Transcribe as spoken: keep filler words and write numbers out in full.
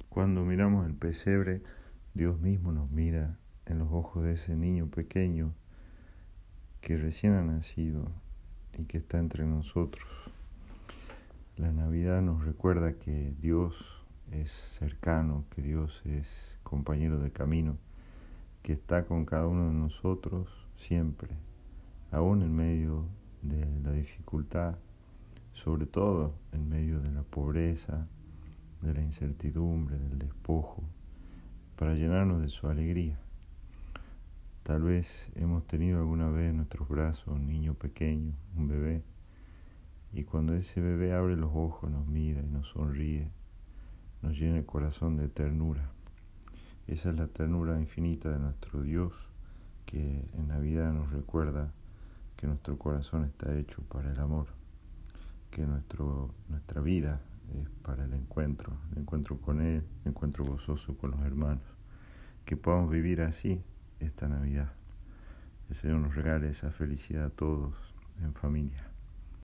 Cuando miramos el pesebre, Dios mismo nos mira en los ojos de ese niño pequeño que recién ha nacido y que está entre nosotros. La Navidad nos recuerda que Dios es cercano, que Dios es compañero de camino, que está con cada uno de nosotros siempre, aún en medio de la dificultad, sobre todo en medio de la pobreza, de la incertidumbre, del despojo, para llenarnos de su alegría. Tal vez hemos tenido alguna vez en nuestros brazos un niño pequeño, un bebé, y cuando ese bebé abre los ojos, nos mira y nos sonríe, nos llena el corazón de ternura. Esa es la ternura infinita de nuestro Dios, que en Navidad nos recuerda que nuestro corazón está hecho para el amor, que nuestro, nuestra vida es para el encuentro, el encuentro con Él, el encuentro gozoso con los hermanos. Que podamos vivir así esta Navidad. El Señor nos regale esa felicidad a todos en familia.